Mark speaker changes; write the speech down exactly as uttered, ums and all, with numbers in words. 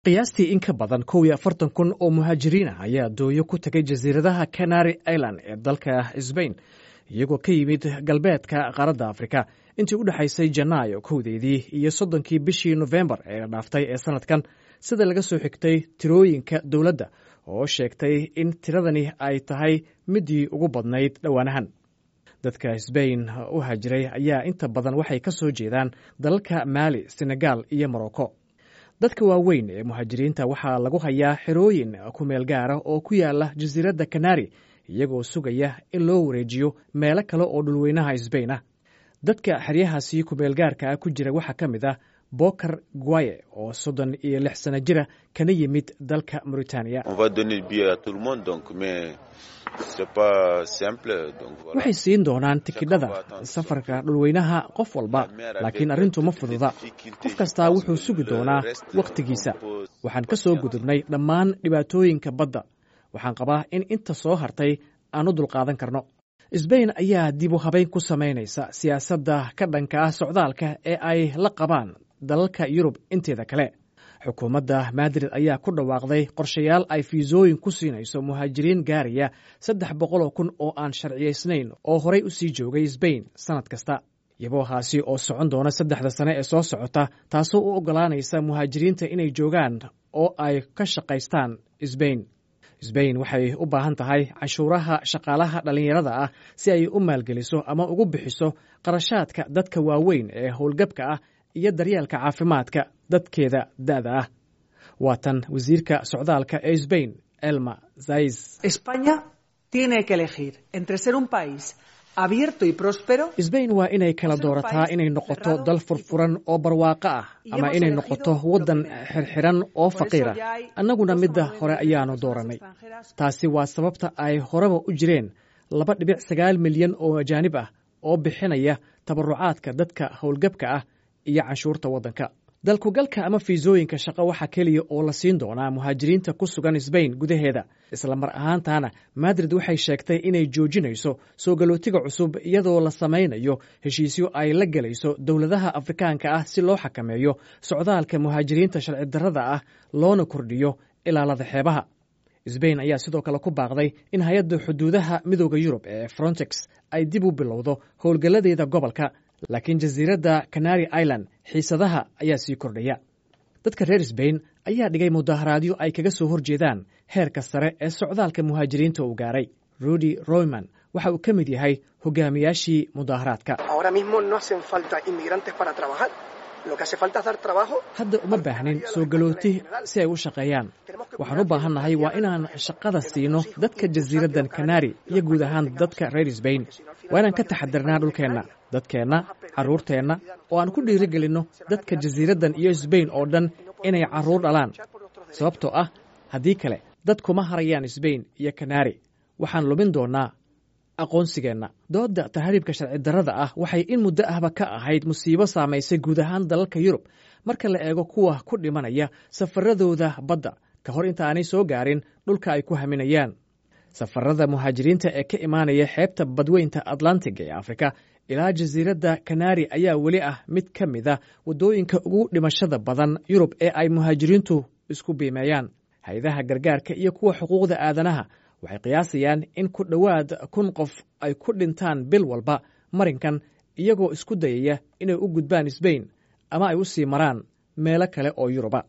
Speaker 1: qiyaastii in ka badan kow iyo afartan kun oo muhaajiriin ah ayaa dooyo ku tegay jasiiradaha Canary Island ee dalka Spain iyagoo ka yimid galbeedka qaaradda Afrika intii u dhaxaysay Janaayo kowdeedii iyo soddonkii bishii November ee dhaaftay ee sanadkan sida laga soo xigtay tirooyinka dowladda oo sheegtay in tiradani ay tahay midii ugu badnayd dhowaanahan dadka Spain u haajiray ayaa inta badan waxay ka soo jeedaan dalalka Mali, Senegal iyo Morocco. dadka waaweyn ee muhaajiriinta waxaa lagu hayaa xerooyin ku meel gaara oo ku yaala jasiiradda Canary iyagoo sugaya in loo wareejiyo meelo kale oo dhulweynaha Spain ah dadka xeryahaasi ku meel gaarka ku jira waxaa ka mid ah Bokar Guaye oo soddon iyo lix sano jira kana yimid dalka Mauritania. waxay siin doonaan tikidhada safarka dhulweynaha qof walba laakiin arrintu ma fududa qof kastaa wuxuu sugi doonaa wakhtigiisa waxaan ka soo gudubnay dhammaan dhibaatooyinka badda waxaan qabaa in inta soo hartay aan u dulqaadan karno Spain ayaa dib u habayn ku samaynaysa siyaasadda ka dhanka ah socdaalka ee ay la qabaan dalalka Yurub inteeda kale xukuumadda Madrid ayaa ku dhawaaqday qorshayaal ay fiisooyin ku siinayso muhaajiriin gaaraya saddex boqol oo kun oo aan sharciyeysnayn oo horey u sii joogay Spain sanad kasta yaboohaasi oo socon doona saddexda sane ee soo socota taasoo u ogolaanaysa muhaajiriinta inay joogaan oo ay ka shaqaystaan Spain Spain waxay u baahan tahay cashuuraha shaqaalaha dhalinyarada ah si ay u maalgeliso ama ugu bixiso qarashaadka dadka waaweyn ee howlgabka ah iyo daryeelka caafimaadka dadkeeda da'da ah waa tan wasiirka socdaalka ee Spain Elma Saiz.
Speaker 2: España tiene que elegir entre ser un país abierto y próspero.
Speaker 1: Spain waa inay kala doorataa inay noqoto dal furfuran oo barwaaqo ah ama inay noqoto waddan xirxiran oo faqiir ah annaguna midda hore ayaanu dooranay taasi waa sababta ay horeba u jireen laba dhibic sagaal milyan oo ajaanib ah oo bixinaya tabarucaadka dadka howlgabka ah iyo canshuurta waddanka dalkugalka ama fiisooyinka shaqo waxaa keliya oo la siin doonaa muhaajiriinta ku sugan Spain gudaheeda isla mar ahaantaana Madrid waxay sheegtay inay joojinayso soo galootiga cusub iyadoo la samaynayo heshiisyo ay la galayso dowladaha Afrikaanka ah si loo xakameeyo socdaalka muhaajiriinta sharci darrada ah loona kordhiyo ilaalada xeebaha Spain ayaa sidoo kale ku baaqday in hay'adda xuduudaha midowga Yurub ee Frontex ay dib u bilowdo howlgalladeeda gobolka laakiin jasiiradda Canary Island xiisadaha ayaa sii kordhaya dadka reer Spain ayaa dhigay mudaharaadyo ay kaga soo horjeedaan heerka sare ee socdaalka muhaajiriinta uu gaaray Rudy Royman waxa uu ka mid yahay hogaamiyaashii mudaharaadka hadda uma baahnin soo galooti si ay u shaqeeyaan waxaan u baahannahay waa inaan shaqada siino dadka jasiiraddan Canary iyo guud ahaan dadka reer Spain waa inaan ka taxadirnaa dhulkeenna dadkeenna carruurteenna oo aan ku dhiirigelinno dadka jasiiraddan iyo Spain oo dhan inay carruur dhalaan sababtoo ah haddii kale dad kuma harayaan Spain iyo Canary waxaan lumin doonaa aqoonsigeenna doodda tahriibka sharci darrada ah waxay in muddo ahba ka ahayd musiibo saamaysay guud ahaan dalalka Yurub marka la eego kuwa ku dhimanaya safaradooda badda ka hor intaanay soo gaarin dhulka ay ku haminayaan safarada muhaajiriinta ee ka imaanaya xeebta badweynta Atlantic ee Afrika ilaa jasiiradda Canary ayaa weli ah mid ka mid ah wadooyinka ugu dhimashada badan Yurub ee ay muhaajiriintu isku biimeeyaan hay'adaha gargaarka iyo kuwa xuquuqda aadanaha waxay qiyaasayaan in ku dhowaad kun qof ay ku dhintaan bil walba marinkan iyagoo isku dayaya inay u gudbaan Spain ama ay u sii maraan meelo kale oo Yuruba